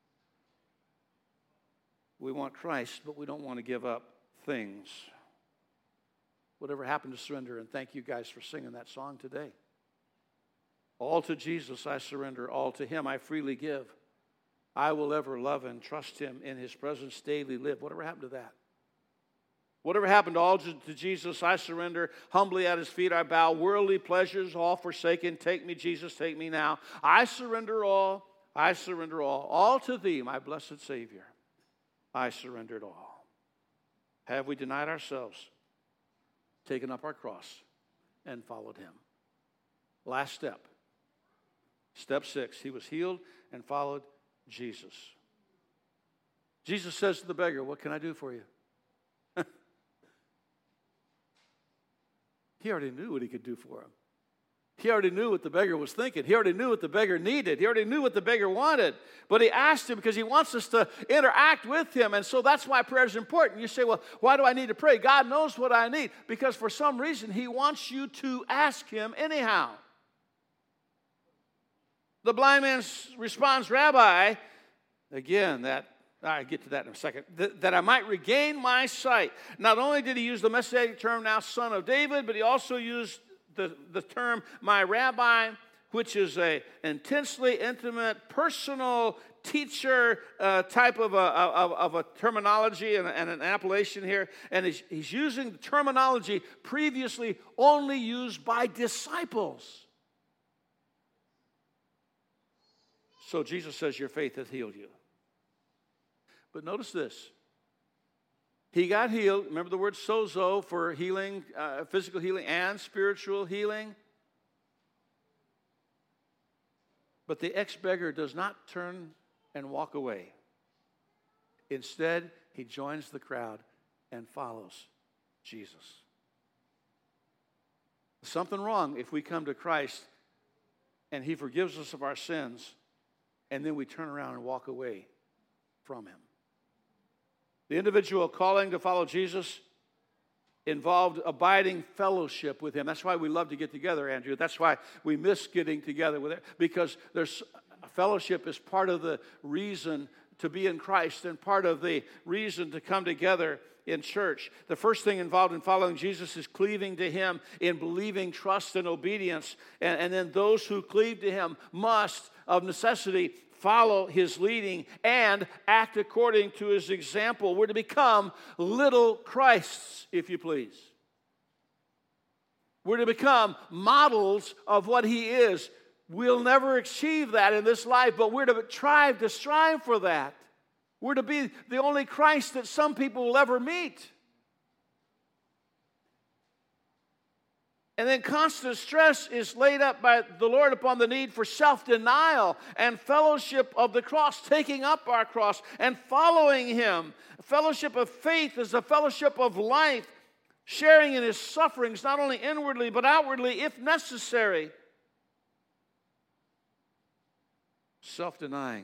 We want Christ, but we don't want to give up things. Whatever happened to surrender? And thank you guys for singing that song today. All to Jesus I surrender. All to him I freely give. I will ever love and trust him, in his presence daily live. Whatever happened to that? Whatever happened to all to Jesus, I surrender. Humbly at his feet I bow. Worldly pleasures all forsaken. Take me, Jesus, take me now. I surrender all. I surrender all. All to thee, my blessed Savior. I surrender it all. Have we denied ourselves, taken up our cross, and followed him? Last step. Step 6. He was healed and followed Jesus. Jesus says to the beggar, what can I do for you? He already knew what he could do for him. He already knew what the beggar was thinking. He already knew what the beggar needed. He already knew what the beggar wanted. But he asked him because he wants us to interact with him. And so that's why prayer is important. You say, well, why do I need to pray? God knows what I need. Because for some reason, he wants you to ask him anyhow. The blind man responds, Rabbi, again, I get to that in a second, that I might regain my sight. Not only did he use the messianic term, now son of David, but he also used the term, my rabbi, which is an intensely intimate, personal teacher type of a terminology and an appellation here. And he's using the terminology previously only used by disciples. So Jesus says, your faith hath healed you. But notice this. He got healed. Remember the word sozo for healing, physical healing and spiritual healing. But the ex-beggar does not turn and walk away. Instead, he joins the crowd and follows Jesus. There's something wrong if we come to Christ and he forgives us of our sins and then we turn around and walk away from him. The individual calling to follow Jesus involved abiding fellowship with him. That's why we love to get together, Andrew. That's why we miss getting together with it, because fellowship is part of the reason to be in Christ and part of the reason to come together in church. The first thing involved in following Jesus is cleaving to him in believing, trust, and obedience. And then those who cleave to him must, of necessity, follow his leading and act according to his example. We're to become little Christs, if you please. We're to become models of what he is. We'll never achieve that in this life, but we're to strive for that. We're to be the only Christ that some people will ever meet. And then constant stress is laid up by the Lord upon the need for self-denial and fellowship of the cross, taking up our cross and following him. A fellowship of faith is a fellowship of life, sharing in his sufferings, not only inwardly but outwardly if necessary. Self-denying,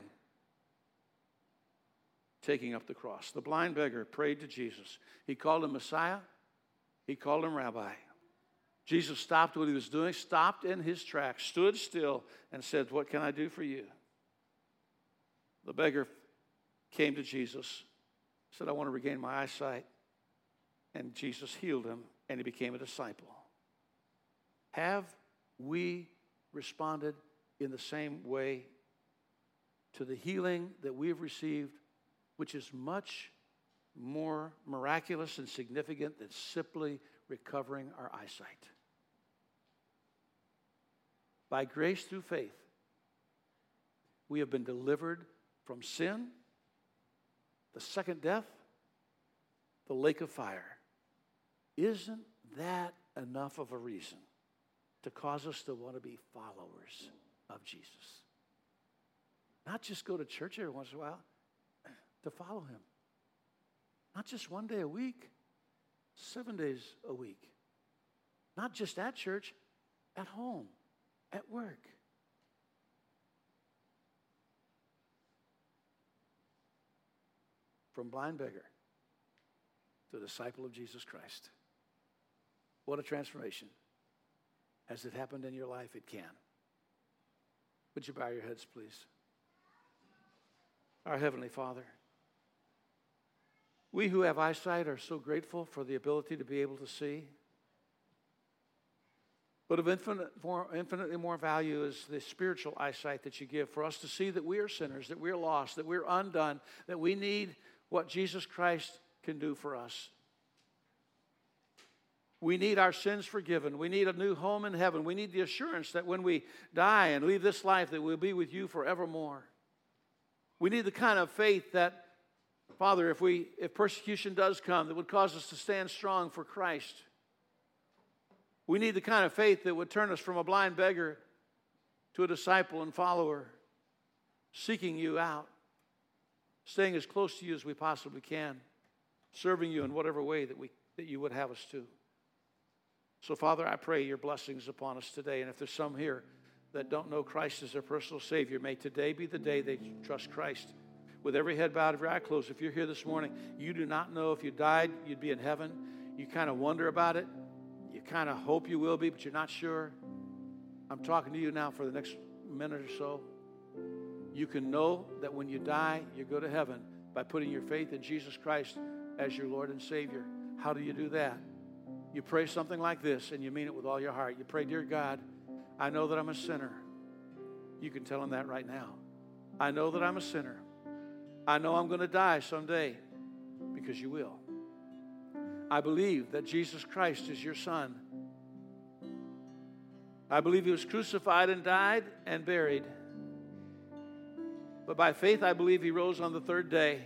taking up the cross. The blind beggar prayed to Jesus. He called him Messiah. He called him Rabbi. Jesus stopped what he was doing, stopped in his tracks, stood still, and said, what can I do for you? The beggar came to Jesus, said, I want to regain my eyesight. And Jesus healed him, and he became a disciple. Have we responded in the same way to the healing that we have received, which is much more miraculous and significant than simply recovering our eyesight? By grace through faith, we have been delivered from sin, the second death, the lake of fire. Isn't that enough of a reason to cause us to want to be followers of Jesus? Not just go to church every once in a while, to follow him. Not just one day a week, 7 days a week. Not just at church, at home, at work. From blind beggar to disciple of Jesus Christ. What a transformation. Has it happened in your life? It can. Would you bow your heads, please? Our Heavenly Father, we who have eyesight are so grateful for the ability to be able to see. But of infinitely more value is the spiritual eyesight that you give for us to see that we are sinners, that we're lost, that we're undone, that we need what Jesus Christ can do for us. We need our sins forgiven. We need a new home in heaven. We need the assurance that when we die and leave this life, that we'll be with you forevermore. We need the kind of faith that, Father, if persecution does come, that would cause us to stand strong for Christ. We need the kind of faith that would turn us from a blind beggar to a disciple and follower, seeking you out, staying as close to you as we possibly can, serving you in whatever way that you would have us to. So, Father, I pray your blessings upon us today. And if there's some here that don't know Christ as their personal Savior, may today be the day they trust Christ. With every head bowed, every eye closed, if you're here this morning, you do not know if you died, you'd be in heaven. You kind of wonder about it. You kind of hope you will be, but you're not sure. I'm talking to you now for the next minute or so. You can know that when you die, you go to heaven by putting your faith in Jesus Christ as your Lord and Savior. How do you do that? You pray something like this, and you mean it with all your heart. You pray, dear God, I know that I'm a sinner. You can tell him that right now. I know that I'm a sinner. I know I'm going to die someday, because you will. I believe that Jesus Christ is your Son. I believe he was crucified and died and buried. But by faith, I believe he rose on the third day.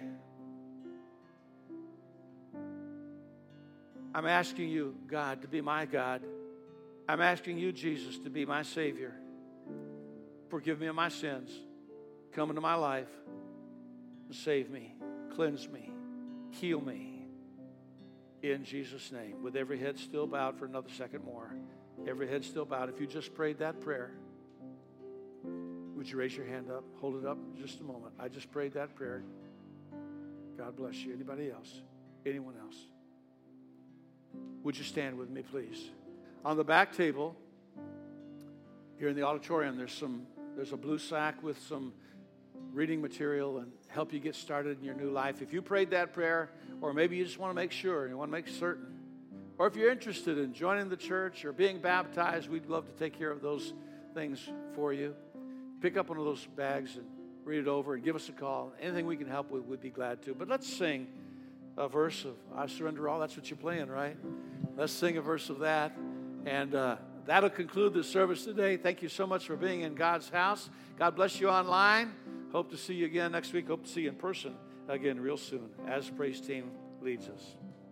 I'm asking you, God, to be my God. I'm asking you, Jesus, to be my Savior. Forgive me of my sins. Come into my life and save me, cleanse me, heal me. In Jesus' name. With every head still bowed for another second more. Every head still bowed. If you just prayed that prayer, would you raise your hand up? Hold it up just a moment. I just prayed that prayer. God bless you. Anybody else? Anyone else? Would you stand with me, please? On the back table here in the auditorium, there's a blue sack with some reading material and help you get started in your new life. If you prayed that prayer, or maybe you just want to make sure, you want to make certain, or if you're interested in joining the church or being baptized, we'd love to take care of those things for you. Pick up one of those bags and read it over and give us a call. Anything we can help with, we'd be glad to. But let's sing a verse of I Surrender All. That's what you're playing, right? Let's sing a verse of that. And that'll conclude the service today. Thank you so much for being in God's house. God bless you online. Hope to see you again next week. Hope to see you in person again real soon as the praise team leads us.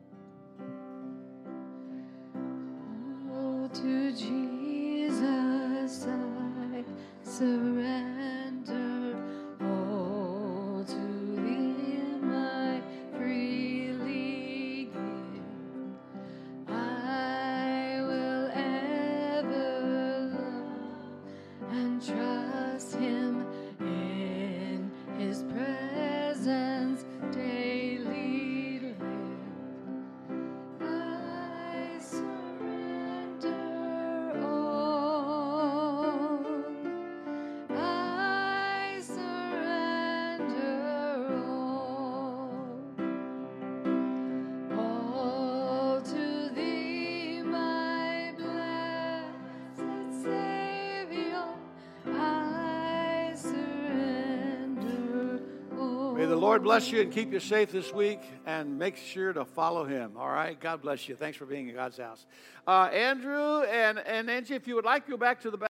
Oh, to Jesus I surrender. All to thee I freely give. I will ever love and trust him in his presence daily live. I surrender all. I surrender all to thee, my blessed Savior. I surrender all. May the Lord bless you and keep you safe this week, and make sure to follow him. All right? God bless you. Thanks for being in God's house. Andrew and Angie, if you would like to go back to the back.